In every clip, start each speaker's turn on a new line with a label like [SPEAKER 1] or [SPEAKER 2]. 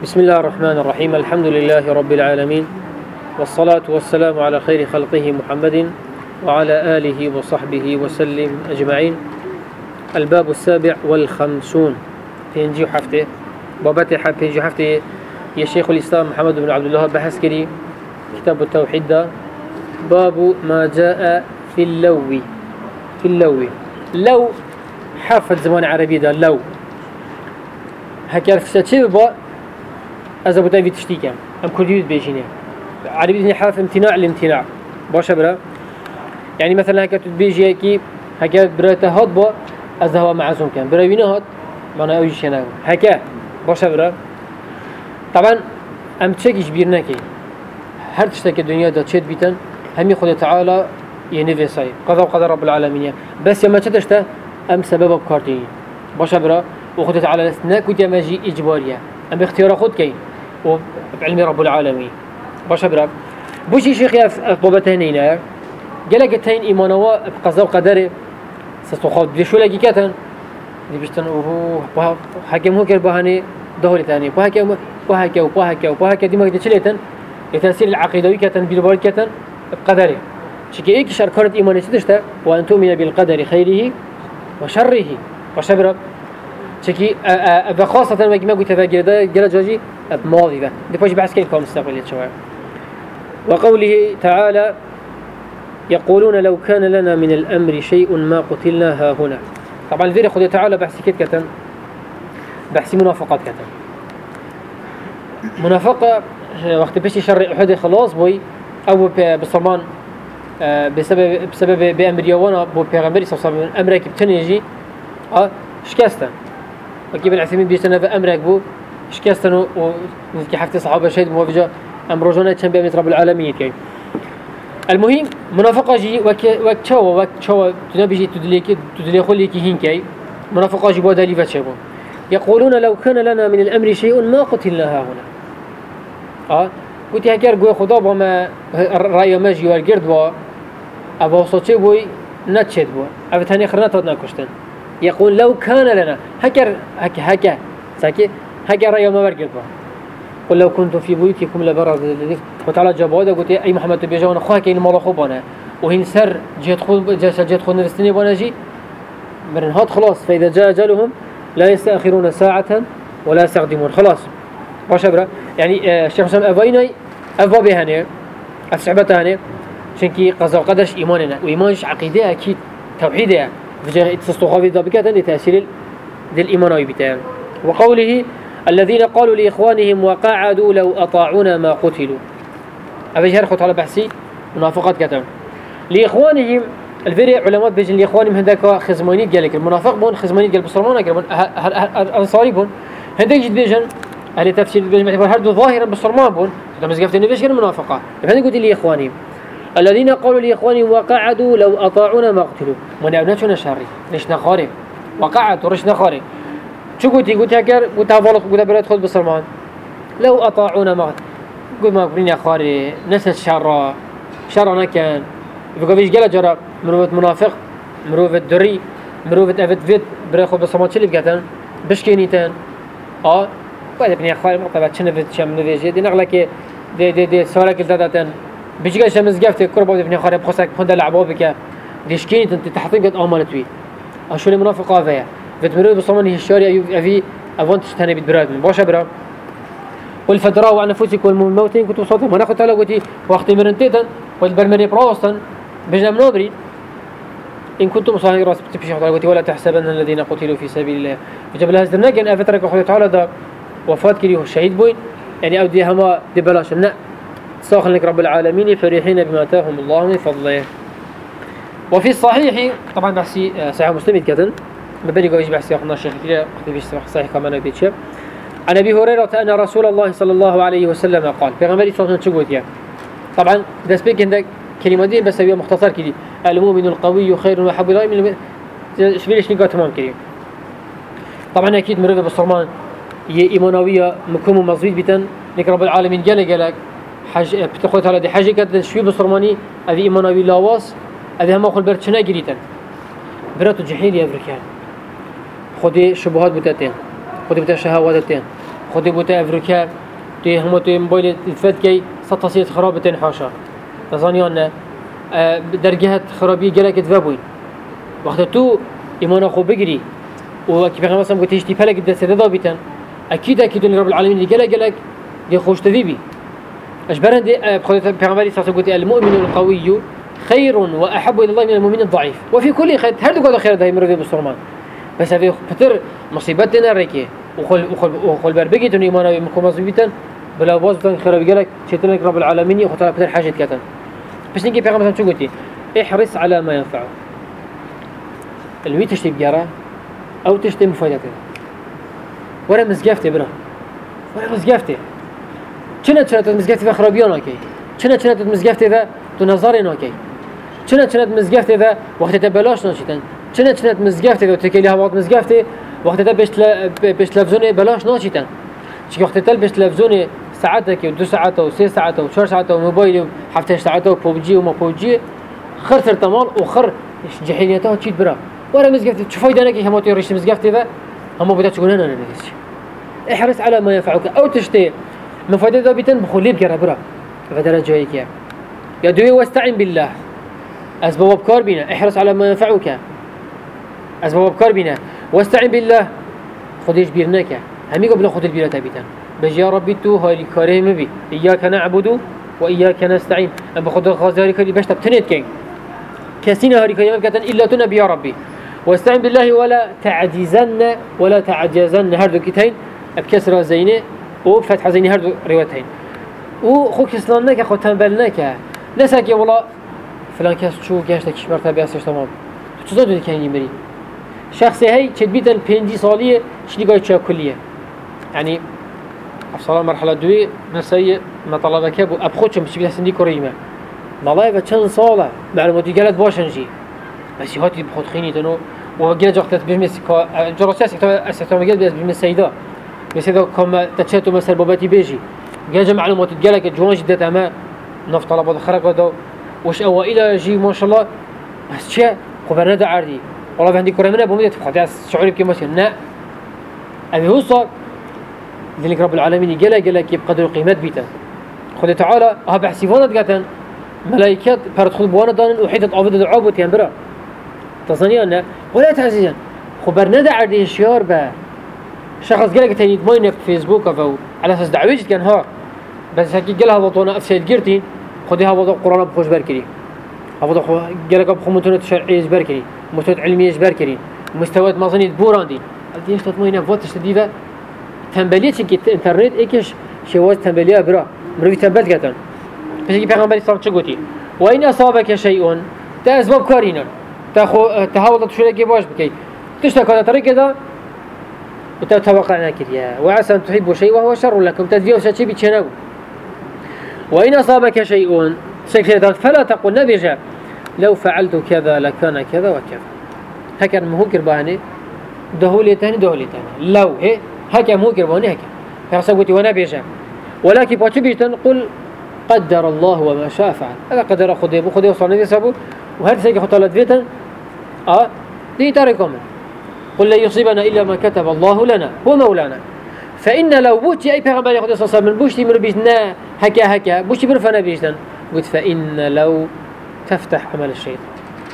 [SPEAKER 1] بسم الله الرحمن الرحيم. الحمد لله رب العالمين، والصلاة والسلام على خير خلقه محمد وعلى آله وصحبه وسلم أجمعين. الباب السابع والخمسون في إنجيل حفته بابته في إنجيل حفته يا شيخ الإسلام محمد بن عبد الله بحث كري كتاب التوحيد ده. باب ما جاء في اللو لو حافظ زمان عربي ده لو هكذا فشتشي بابا أزا بتاعي تشتيكم أم كرديود بيجينه عربي ده حرف امتناع الامتناع باشا برا. يعني مثلا هكذا تبيجي كي هكذا برا هاد با أزا هو معزوم كان برا وينه هاد ما أوجي شناه هكذا باشا برا. طبعا أم تشكيش بيرناكي هر تشتكي الدنيا ده تشد بيتن همي خد تعالى ينفي صاي قضاء وقدر رب العالمين. بس يوم تشتشته أم سبب بكارتين باشا برا وخد تعالى لسنا كنت ماجي إجبارية أم اختيار خد كين وبعلم رب العالمين باشا برا. بوشي شيخ يا بابتين هنا جلك تين إيمانوا بقضاء وقدر ستخاف بشو لقي كتن دي بيشتن وهو حكم هو كربهاني دهولي ثاني وهكا دي ما قد تشليتن لتأثير العقيدوي كتن بالبارد كتن بقدره شكي إيك شركارة إيماني ستشتا وأن تؤمن بالقدر خيره وشره وشبره شكي بخاصة ما قلت تفاجر ده جل جاجي بماضي ده دي باش بحث كين كام مستقبلية شوية. وقوله تعالى يقولون لو كان لنا من الأمر شيء ما قتلنا ها هنا. طبعا الفيري خذ تعالى بحث كت كتن بحث منافقات كتن منافقة وقت بيش شر أحد خلاص بوي أو بصمان بسبب بأمر يوانا بو بيغمبري صلى الله عليه وسلم أمرك بتنيجي شكستن وكيف العثيمين بيشتنا في أمرك بو شكستن ونذكي حفتي صحابة شهيد موافجة أمر رجونا تشنبه من رب العالمين كي. المهم منافقة جي وكشوا تنبيجي تدلي خليكي هينكي منافقة جي بو دالي فتشبه يقولون لو كان لنا من الأمر شيء ما قتلنا ها هنا. قلت هكذا قوي خدا بما رأي ماجي والقرد بوا أبو صوتي بوي نتشد بوا أبو تاني خرنات ودنا كشتن. يقول لو كان لنا هكا ساكي هكا رأي ما والقرد بوا قل لو كنتم في بيوتكم لبرز وتعالى جابوده قلت أي محمد تبيجون أخوها كين مرة خوبنا وهن سر جهة خود نفسني بناجي من هاد خلاص. فإذا جاء أجلهم لا يستأخرون ساعة ولا يستقدمون خلاص باش برا. يعني الشيخ حسام أبويني أبوابي هني أفسعبته هني شنكي قضاء وقدرش إيماننا وإيمانش عقيدة أكيد توحيدة في تستخاف ذبكة لتأثير للإيمان ويبتان. وقوله الذين قالوا لإخوانهم وقعدوا لو أطاعونا ما قتلوا أبي هرخوا على بحثي منافقات كتاب لإخوانهم الفريق علماء بيجن لإخوانهم هندك خزماني قالك المنافق بون خزماني قال بصرمان قال أنصاري بون هندك جد بيجن أهل تفسير بيجن معتبر هردو ظاهرا بصرمان بون لما زقفت النبي كان منافقة. فهذا قلت لإخوانهم الذين قالوا لإخوانهم وقعدوا لو أطاعونا ما قتلوا من أبناتنا شاري ليش نخاري وقعدوا رش نخاري شو قلت هكذا قلت هفالق قلت برا تدخل بصرمان لو أطاعونا ما قلت ما قبلين يا خاري نسل شر كان فيش قال جرى مروفة منافق مروفة دري مروفة أفت فيت بريخو بصرمان شلي بقتن بشكينيتان بعد ابني خاري مقطبات شنفت شام نفيجي دي نغلك دي سوالك التداتن بيجي شمس قفتك كربو ابني خاري بخصك هند لعبوبك دي شكينيتان تحطين قد آمالتوي أشو المنافقة فيها فتمرد بصمان الشارع أفي أفانتش تاني بتبرد من باشا برا. والفدراء وعن نفسك والموتين كنتم صوتهم وناخد تعالى قلتي وقت مرنتيتا والبرمني براوستن بجنا منابري إن كنتم صحيح راس بتبشي تعالى قلتي ولا تحسبن الذين قتلوا في سبيل الله وجب لها زرنا كان أفترك أخوي تعالى ده وفات كليه الشهيد بوين يعني أودي هما دي بلاش لا ساخن لك رب العالمين فرحين بما آتاهم الله من فضله. وفي الصحيح طبعا بحسي صحيح مسلم يتكتن مبني قويش بحثي أخذنا الشيخ كده أخذ بيش صحيح كمان بيتشف عن أبي هريرة أن رسول الله صلى الله عليه وسلم قال في غمري صلى الله عليه وسلم طبعا ده سبيك عندك كلمة دي بس هي مختصر كده المؤمن القوي خير وحب الله من شبيلش نقاط تمام كده. طبعا أكيد مريضة بالصرمان هي إيمانوية مكوم مزيد بتن لك رب العالمين قالك حج بتأخذ على دي حاجة كده شوي بالصرماني هذه إيمانوي لاواس هذه هم أخذ برتشنا جريتن براتو جحيل يا أفريكان خدي شبهات بتاتين خدي بتا شهواتين خودی بوده افریقا توی همه توی موبایل اتفاق کی سطحیت خرابتن حاشا تزانیان نه درجه خرابی گله کت وبوی وقت تو ایمان خوب بگیری و کی پیغمبر مثلا گفتیش تی پلک دست دادا بیتن اكيد رب العالمين اللي قالك دي خوش تذيبي اجبرن دي پیغمبر صلى الله عليه المؤمن القوي خير واحب الى الله من المؤمن الضعيف وفي كل خير هل تقول خير ده يمر بالسرمان بس هذه فتر مصيبتنا ركيه وخل بربقي دون ايمان بكم مصيبتن بلا وزن خير بيقولك شيطانك رب العالمين يخطر فتر حاجه كتن بس نجي پیغمبر شو قلتي احرص على ما ينفعك الوي تشتي بجاره او تشتي مفايدته ولا مزقفته برا ولا مزقفته چنت مزقفته و خرابیان کی چنت مزقفته و تو نظر ناکی چنت مزقفته و وقت تبلاش ناشیدن چنت مزقفته و تکلی هوات مزقفته وقت بهش تلفزیون بلاش ناشیدن چی وقت تل بهش تلفزیون ساعته کی 2 ساعات و 3 ساعات و 4 ساعات و موبایل 7 ساعات و پوبجی و ما پوبجی خرثر تمام وخر جحيليته تشيد برا ولا مزقفته شو فايده ناكي هم توريش مزقفته و هم بدأت تقولون أنا نجس احرص على ما ينفعك أو تشتي من فائدة ذابتن بخليب كره برا فدرجة هيك يا دوي واستعين بالله أسباب كاربنا احرص على ما ينفعك أسباب كاربنا واستعين بالله خديش بيرناك هم يقبل خد البيرة ذابتن بس يا ربي تو هاي كريم بي إياك نعبد وإياك نستعين أم بخد الغازاري كلي باش تبتنت كين كسينا هاي كريم كتن إلا تنبي يا ربي واستعين بالله ولا تعجزن هردو كتين بكسر زينه وفتح زينه هردو روايتين وخوك اسلامناك اخو تنبلناك نساك يا والله فلان كاس شو قاشتك مرتبه اساس تمام تشدو دي كاين يمري شخصي هي تشبيدن 50 ساليه شنو قايت كليه يعني افصل مرحله دوي نسي مطلبك ابو ابخوش مش بيحسن كريمه والله بتشن صاله معلوماتي قالت باشنجي بس هاتي بخود خيني تنو وجل جاكتت بمس جراسيس استخدام جل بمس سيدا مثلا كم تشاتو مثلا باباتي بيجي جل معلومات تجلك جوان جدت أما نفط طلبات خرق وده وش أوائل جي ما شاء الله بس شيء خبرنا ده عادي والله عندي كرامنا بمدة خداع شعوري بكم مثلا لا أبي هو صار ذلك رب العالمين جل كيف قدر قيمة بيته خد تعالى هذا حسيفانات جتن ملائكات فرد بوانا دان وحيدة عبد العبود ينبرا تصنيع أنه ولا تعزيزا خبرنا ده عادي شيار به شخص قالك تاني تماين في فيسبوك أو على أساس دعويش كان ها بس هكي قالها وضعنا أفسد جرتين خديها وضع قرآن بخوش بركري وضع قالك بخو متونة شرعية بركري متونة علمية بركري مستويات مازنية بوراندين قديش تطمئن فوتش تديفا تنبلية شكل إنترنت إيكش شواز تنبلية برا مروي تنبل كتن بس هكي پیغمبر اسلام چه گوتی وإن أصابك شيء تأسباب كارينا تحاول تشوفك باش بكي تشتكى طريق ده وتتوقع نكريا وعسى أن تحبوا شيء وهو شر لكم تدفيو شيء بتشنو وإن أصابك شيء سكتت فلا تقل نبيجا لو فعلت كذا لكان كذا وكذا هكذا مهوكر باني دهولتان لو هي هكذا مهوكر باني هكذا فحسبتي ونبيجا ولكن باتبيجتن قل قدر الله وما شاء فعل هذا قدر خذي وصلنا يسبو وهذا سيجي خطالات فيتن دي تاريكم قل لا يصيبنا إلا ما كتب الله لنا هو مولانا فإن لو بوتي أي پیغمبر يخد صلى الله عليه وسلم بوشتي من بيجنا هكا بوشتي برفنا بيجنا قلت فإن لو تفتح عمل الشيطان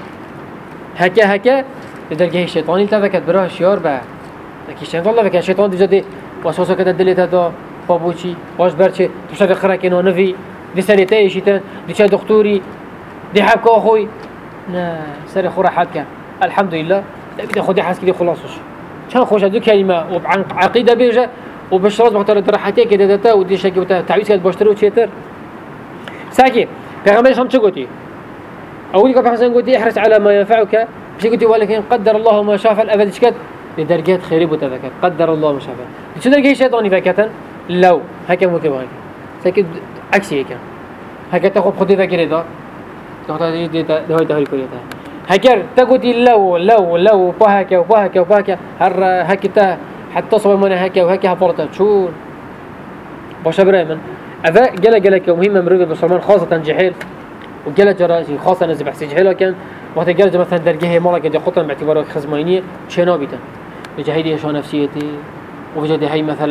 [SPEAKER 1] هكا لدرجة الشيطان التفكت براه شيار بها لكن الشيطان الله فكا الشيطان دي جدي واسوسا كده دليتا دا بابوشي واش برشي تشتغل خراكينو نفي دي سنتين شيطان دي شا دكتوري دي حبكا أخوي نا سري خورا حبكا الحمد لله بدي خدي حاسك دي خلاصش كان خوش هذو كلمة وعن عقيدة بيجا وبشرات مختار درحتي كده دتا ودي شكل تعويض كده باشتري وشيتر ساكي پیغمبر شام چه گوتی اولی که پیغمبر گوتی احرص على ما ينفعك مش گوتی ولكن قدر الله ما شاء فعل ابد شكت لدرجات خيري بتذكر قدر الله ما شاء فعل شو درجه شيطاني فكتن لو هكا مكبان ساكي عكسي هيك هكا تاخذ خدي ذاكره ده تاخذ دي ده كليتها هكر تقولي لو وبهكا هر هكتا حتى صوب من هكا وهكا هفرطت شو باش بريمن أفا جلك مهمة مريضة بسلمان خاصة جحيل وجل جراسي خاصة نزل بحث جحيل كان وقت جل مثلا درجة مالك قد يخطن باعتباره خزمانية شنابيتا بجهيدي شو نفسيتي وبجد هي مثلا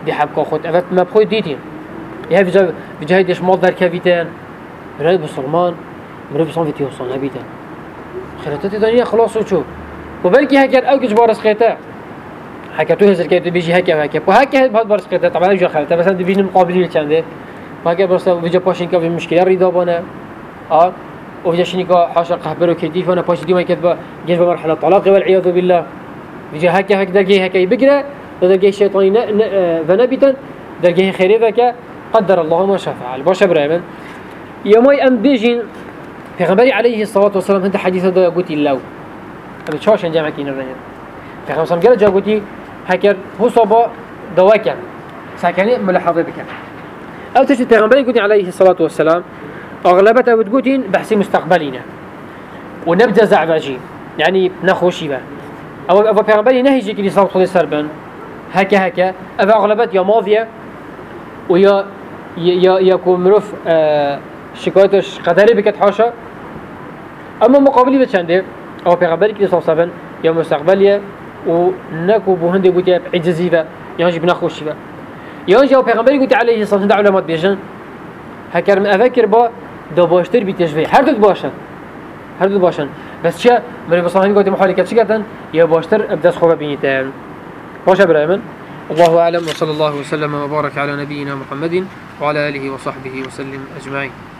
[SPEAKER 1] بحبك خود أفت ما بخوي ديتين يها في جهة إيش مال ذركبيتان مراد بسلمان مراد بسلمان في تيوصان هبيتان خيرتات الدنيا خلاص وشو وبلكي هكذا أو كجبارس خيتا حكيتوه هذا الكلام بيجي هكذا وهكذا بهذا بارس خيتا طبعا يجي خيرته مثلا ديفيجن مقابلين كانده وهكذا بس بيجي باشين كافي مشكلة ريدابنا وفي شنيكا حاشا قهبرو كيف أنا باش ديما كذا جذب مرحلة طلاق والعياذ بالله بيجي هكذا درجة هكذا بقرة درجة شيطاني فنبتا درجة خيري ذاك قدر الله ما شاء فعل باش إبراهيم يوم أم بيجين في غنبري عليه الصلاة والسلام هنت حديث ده قلت الله أبي شو عشان جامعك ينرجع في خمسة قال جا قلتي هكذا هو صبا دواكا ساكني ملاحظة بك أو تشت في غنبري قلت عليه الصلاة والسلام أغلبتها بتقولين بحثي مستقبلنا ونبدأ زعباجي يعني نخوشي به أو في غنبري نهيجي كلي صلاة خلي سربا هكا أبا أغلبت يا ماضية ويا يكون مروف شكايتش قدري بكت حاشا أما مقابلي بتشنده أو بيغبري كده صوصبا يا مستقبلية ونكو بهندي بوتي عجزيفة يانجي بناخوش فيها يانجي أو بيغبري قلت عليه الصلاة والسلام علماء بيجن هكر من أفكر با دباشتر بتجفي هر دو باشن بس شا من بصراحة قلت محالكة شكرا يا باشتر أبدأ خوبة بينيتان باش إبراهيم الله أعلم وصلى الله وسلم وبارك على نبينا محمد وعلى آله وصحبه وسلم أجمعين.